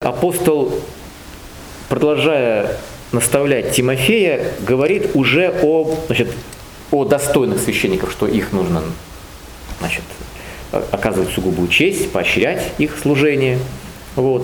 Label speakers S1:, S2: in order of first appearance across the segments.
S1: Апостол, продолжая наставлять Тимофея, говорит уже о достойных священниках, что их нужно оказывать сугубую честь, поощрять их служение. Вот.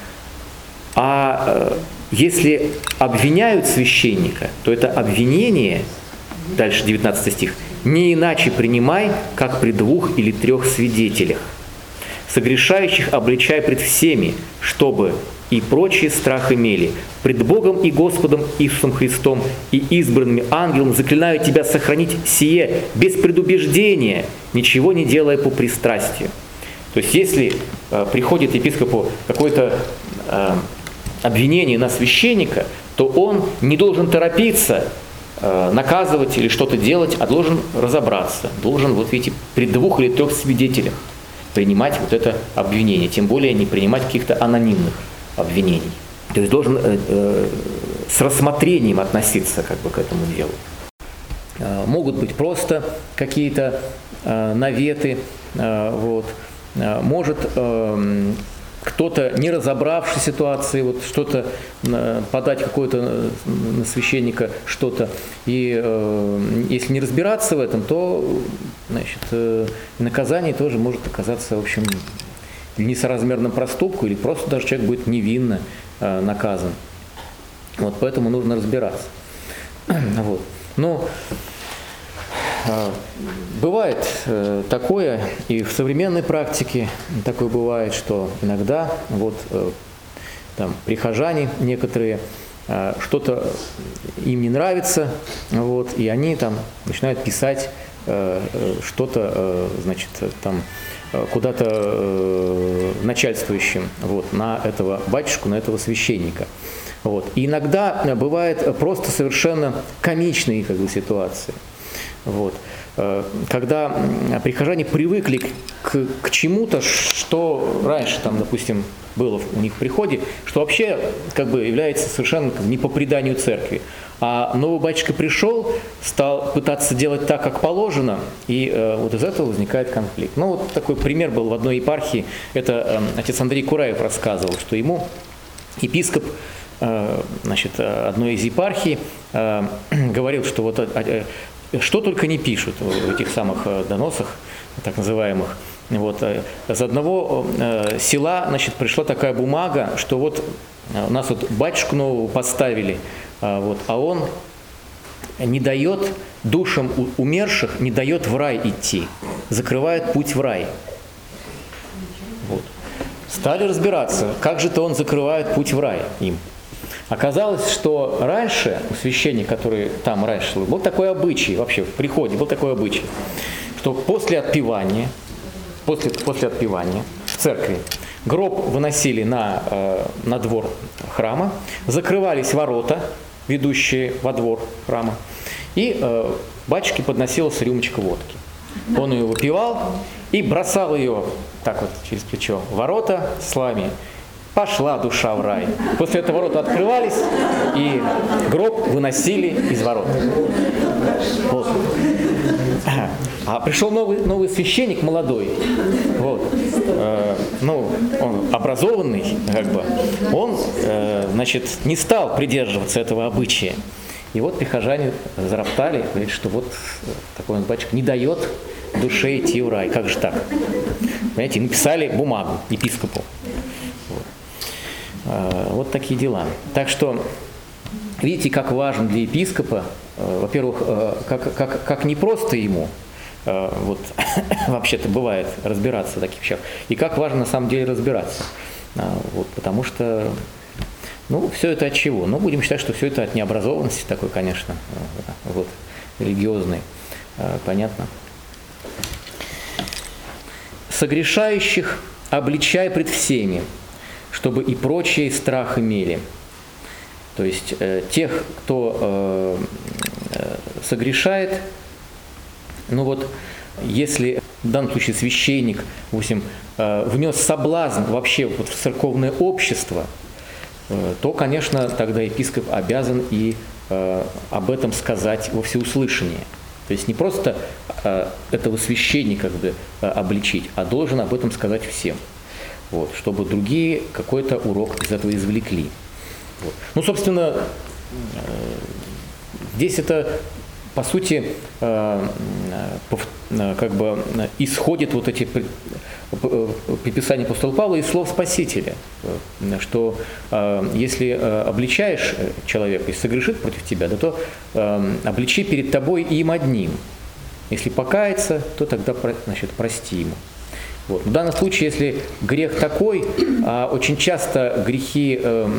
S1: А если обвиняют священника, то это обвинение, дальше 19 стих, не иначе принимай, как при 2 или 3 свидетелях. Согрешающих обличай пред всеми, чтобы и прочие страх имели. Пред Богом и Господом Иисусом Христом и избранными ангелом заклинаю тебя сохранить сие без предубеждения, ничего не делая по пристрастию. То есть, если приходит епископу какое-то обвинение на священника, то он не должен торопиться наказывать или что-то делать, а должен разобраться, должен, при 2 или 3 свидетелях принимать это обвинение, тем более не принимать каких-то анонимных обвинений. То есть должен с рассмотрением относиться к этому делу. Могут быть просто какие-то наветы, может кто-то, не разобравший ситуации, что-то подать какое-то на священника что-то. И если не разбираться в этом, то наказание тоже может оказаться, несоразмерным проступку, или просто даже человек будет невинно наказан. Поэтому нужно разбираться. Но бывает такое, и в современной практике такое бывает, что иногда прихожане некоторые, что-то им не нравится, и они начинают писать что-то, куда-то начальствующим, на этого батюшку, на этого священника. И иногда бывает просто совершенно комичные ситуации. Когда прихожане привыкли к чему-то, что раньше, допустим, было у них в приходе, что вообще является совершенно не по преданию церкви. А новый батюшка пришел, стал пытаться делать так, как положено, и из этого возникает конфликт. Такой пример был в одной епархии, это отец Андрей Кураев рассказывал, что ему епископ одной из епархий говорил, что что только не пишут в этих самых доносах, так называемых. Из одного села, пришла такая бумага, что у нас батюшку нового поставили, а он не дает душам умерших, не дает в рай идти, закрывает путь в рай. Стали разбираться, как же-то он закрывает путь в рай им. Оказалось, что раньше у священника, который там раньше был такой обычай, вообще в приходе был такой обычай, что после отпевания в церкви гроб выносили на двор храма, закрывались ворота, ведущие во двор храма, и батюшке подносилась рюмочка водки. Он ее выпивал и бросал ее через плечо в ворота словами: «Пошла душа в рай». После этого ворота открывались, и гроб выносили из ворот. А пришел новый священник, молодой, он образованный, он, не стал придерживаться этого обычая. И прихожане зароптали, говорят, что такой батюшка не дает душе идти в рай. Как же так? Понимаете, написали бумагу епископу. Такие дела. Так что, видите, как важно для епископа, во-первых, как не просто ему, вообще-то бывает разбираться в таких вещах, и как важно на самом деле разбираться. Потому что, все это от чего? Будем считать, что все это от необразованности такой, конечно, религиозной. Понятно. Согрешающих обличай пред всеми, чтобы и прочие страх имели. То есть тех, кто согрешает, если в данном случае священник, внес соблазн вообще в церковное общество, то, конечно, тогда епископ обязан и об этом сказать во всеуслышание. То есть не просто этого священника обличить, а должен об этом сказать всем. вот, чтобы другие какой-то урок из этого извлекли. Вот. Ну, собственно, здесь это, по сути, как бы исходит вот эти приписания апостола Павла из слов Спасителя, что если обличаешь человека и согрешит против тебя, да, то обличи перед тобой им одним. Если покается, то тогда, значит, прости ему. Вот. В данном случае, если грех такой, очень часто грехи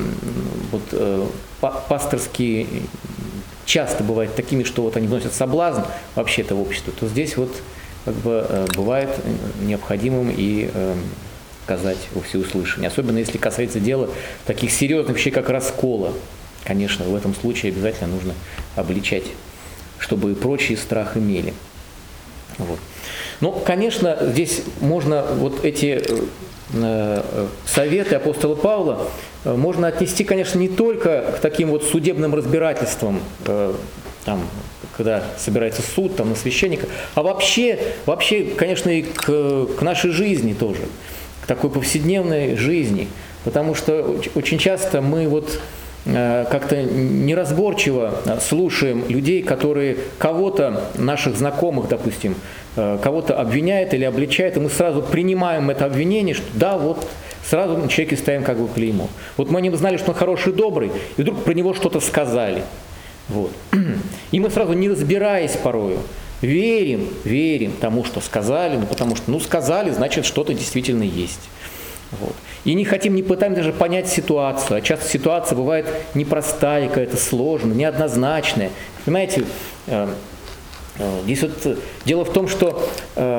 S1: пасторские часто бывают такими, что вот они вносят соблазн вообще это в общество, то здесь вот как бы бывает необходимым и сказать во всеуслышание. Особенно если касается дела таких серьезных вещей, как раскола. Конечно, в этом случае обязательно нужно обличать, чтобы и прочие страх имели. Вот. Ну, конечно, здесь можно вот эти советы апостола Павла можно отнести, конечно, не только к таким вот судебным разбирательствам, там, когда собирается суд там, на священника, а вообще, конечно, и к нашей жизни тоже, к такой повседневной жизни. Потому что очень часто мы вот как-то неразборчиво слушаем людей, которые кого-то, наших знакомых, допустим, кого-то обвиняют или обличают, и мы сразу принимаем это обвинение, что да, вот сразу на человеке ставим как бы клеймо. Вот мы о нем знали, что он хороший, добрый, и вдруг про него что-то сказали. Вот. И мы сразу, не разбираясь порою, верим тому, что сказали, ну, потому что, сказали, значит, что-то действительно есть. Вот. И не пытаемся даже понять ситуацию. А часто ситуация бывает непростая, какая-то сложная, неоднозначная. Понимаете, здесь вот дело в том, что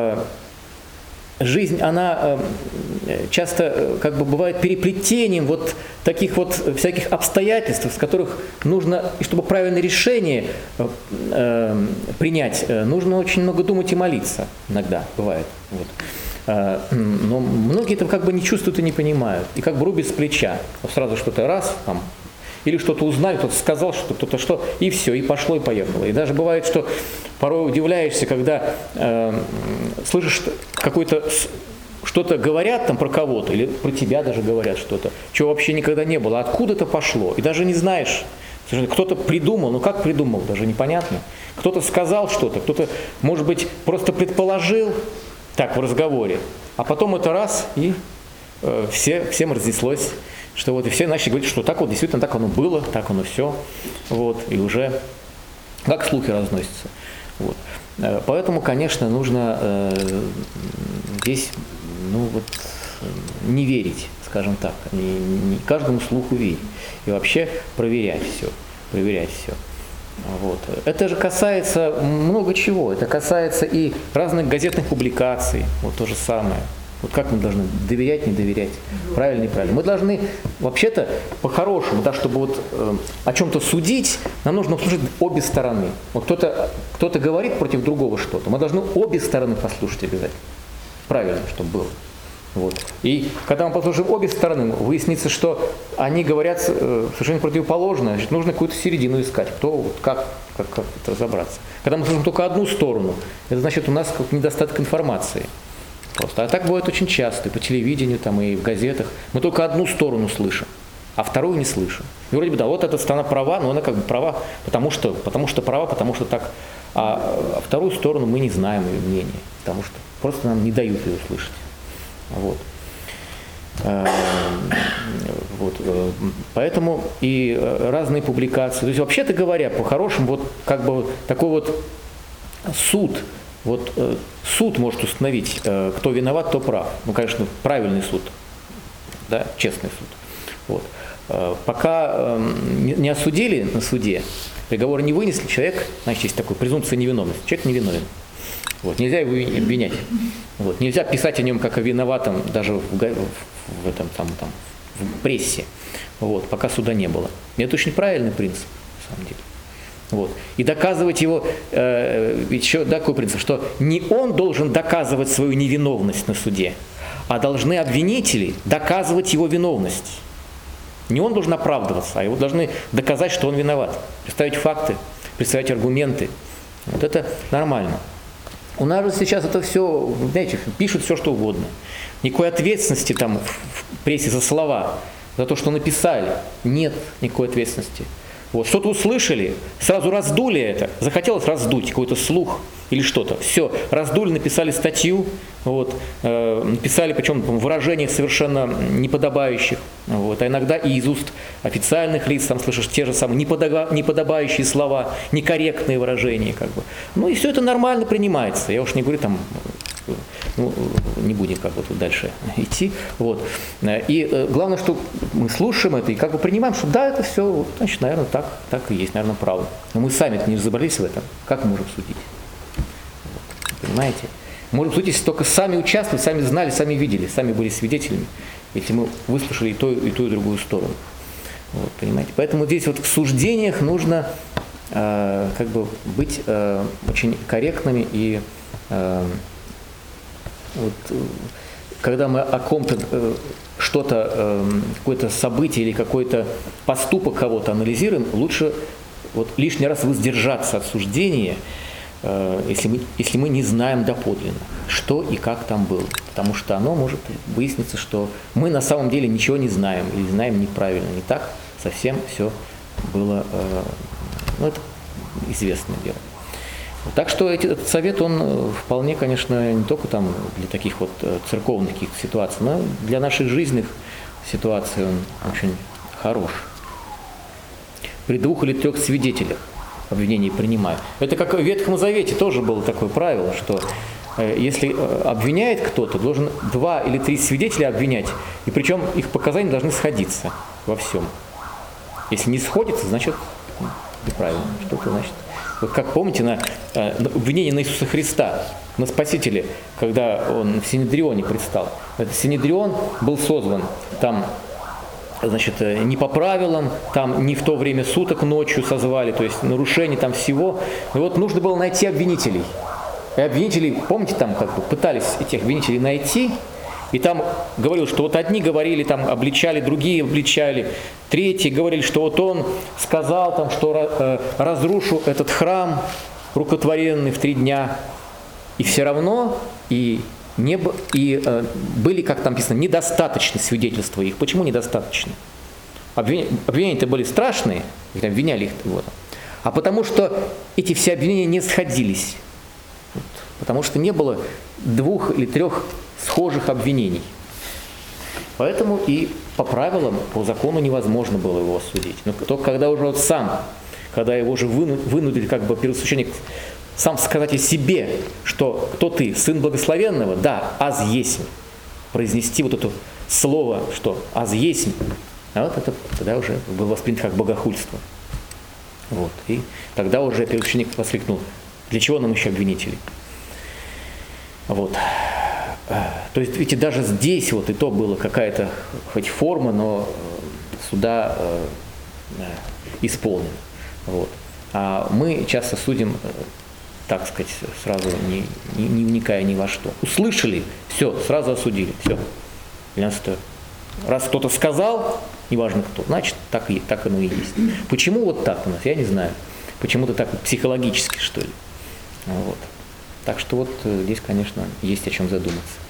S1: жизнь, она часто как бы бывает переплетением вот таких вот всяких обстоятельств, с которых нужно, и чтобы правильное решение принять, нужно очень много думать и молиться. Иногда бывает. Вот. Но многие это как бы не чувствуют и не понимают. И как бы рубят с плеча. Вот сразу что-то раз, там, или что-то узнали, кто-то сказал, что кто-то что, и все, и пошло, и поехало. И даже бывает, что порой удивляешься, когда слышишь что-то говорят там про кого-то, или про тебя даже говорят что-то, чего вообще никогда не было, откуда это пошло, и даже не знаешь. Кто-то придумал, ну как придумал, даже непонятно. Кто-то сказал что-то, кто-то, может быть, просто предположил, так, в разговоре. А потом это раз, и всем разнеслось, что вот и все начали говорить, что так вот действительно так оно было, так оно все. Вот, и уже как слухи разносятся. Вот. Поэтому, конечно, нужно здесь не верить, скажем так, не каждому слуху верить. И вообще проверять все. Вот. Это же касается много чего. Это касается и разных газетных публикаций. Вот то же самое. Вот как мы должны доверять, не доверять, правильно, неправильно. Мы должны, вообще-то, по-хорошему, да, чтобы вот о чем-то судить, нам нужно услышать обе стороны. Вот кто-то говорит против другого что-то, мы должны обе стороны послушать обязательно. Правильно, чтобы было. Вот. И когда мы послушаем обе стороны, выяснится, что они говорят совершенно противоположно, значит, нужно какую-то середину искать, как это разобраться. Когда мы слушаем только одну сторону, это значит, у нас как недостаток информации. Просто. А так бывает очень часто, и по телевидению, там, и в газетах. Мы только одну сторону слышим, а вторую не слышим. И вроде бы, да, вот эта сторона права, но она как бы права, потому что права, потому что так. А вторую сторону мы не знаем ее мнение, потому что просто нам не дают ее слышать. Вот. Поэтому и разные публикации. То есть, вообще-то говоря, по-хорошему, вот как бы такой вот суд может установить, кто виноват, кто прав. Ну, конечно, правильный суд, да, честный суд. Вот. Пока не осудили на суде, приговор не вынесли, человек, значит, есть такой презумпция невиновности. Человек невиновен. Вот. Нельзя его обвинять. Вот. Нельзя писать о нем как о виноватом даже в прессе, вот, пока суда не было. И это очень правильный принцип, на самом деле. Вот. И доказывать его, еще такой принцип, что не он должен доказывать свою невиновность на суде, а должны обвинители доказывать его виновность. Не он должен оправдываться, а его должны доказать, что он виноват. Представить факты, представить аргументы. Вот это нормально. У нас же сейчас это все, знаете, пишут все, что угодно. Никакой ответственности там в прессе за слова, за то, что написали. Нет никакой ответственности. Вот, что-то услышали, сразу раздули это, захотелось раздуть какой-то слух или что-то. Все, раздули, написали статью, вот, написали, причем в выражениях совершенно неподобающих. Вот, а иногда и из уст официальных лиц там слышишь те же самые неподобающие слова, некорректные выражения. Как бы. Ну и все это нормально принимается. Я уж не говорю там, ну, не будем как бы тут дальше идти. Вот. И главное, что мы слушаем это и как бы принимаем, что да, это все, значит, наверное, так и есть, наверное, правда. Но мы сами-то не разобрались в этом. Как мы можем судить? Вот. Понимаете? Можем судить, если только сами участвовали, сами знали, сами видели, сами были свидетелями, если мы выслушали и ту, и другую сторону. Вот, понимаете? Поэтому здесь вот в суждениях нужно как бы быть очень корректными и вот, когда мы о ком-то что-то, какое-то событие или какой-то поступок кого-то анализируем, лучше вот лишний раз воздержаться от суждения, если мы не знаем доподлинно, что и как там было. Потому что оно может выясниться, что мы на самом деле ничего не знаем или знаем неправильно, не так совсем все было, ну это известное дело. Так что этот совет, он вполне, конечно, не только там для таких вот церковных каких-то ситуаций, но для наших жизненных ситуаций он очень хорош. При 2 или 3 свидетелях обвинение принимаю. Это как в Ветхом Завете тоже было такое правило, что если обвиняет кто-то, должен 2 или 3 свидетеля обвинять, и причем их показания должны сходиться во всем. Если не сходится, значит неправильно. Что-то значит. Вот как помните на обвинение на Иисуса Христа, на Спасителя, когда он в Синедрионе предстал. Этот Синедрион был созван там, значит, не по правилам, там не в то время суток ночью созвали, то есть нарушение там всего. И вот нужно было найти обвинителей. И обвинители, помните, там как бы пытались этих обвинителей найти, и там говорил, что вот одни говорили, там обличали, другие обличали, третьи говорили, что вот он сказал, там, что разрушу этот храм, рукотворенный в 3 дня, и все равно были, как там написано, недостаточны свидетельства их. Почему недостаточно? Обвинения-то были страшные, обвиняли их. Вот. А потому что эти все обвинения не сходились. Вот. Потому что не было 2 или 3 схожих обвинений. Поэтому и по правилам, по закону невозможно было его осудить. Но только когда уже вот сам, когда его уже вынудили как бы первосвященник сам сказать о себе, что кто ты, сын благословенного, да, аз есмь, произнести вот это слово, что аз есмь, а вот это тогда уже было воспринято как богохульство. Вот. И тогда уже первосвященник воскликнул, для чего нам еще обвинители? Вот. То есть, видите, даже здесь вот и то была какая-то хоть форма, но суда исполнена. Вот. А мы часто судим, так сказать, сразу не вникая ни во что. Услышали, все, сразу осудили, все. Раз кто-то сказал, неважно кто, значит, так оно и есть. Почему вот так у нас, я не знаю. Почему-то так психологически, что ли. Вот. Так что вот здесь, конечно, есть о чем задуматься.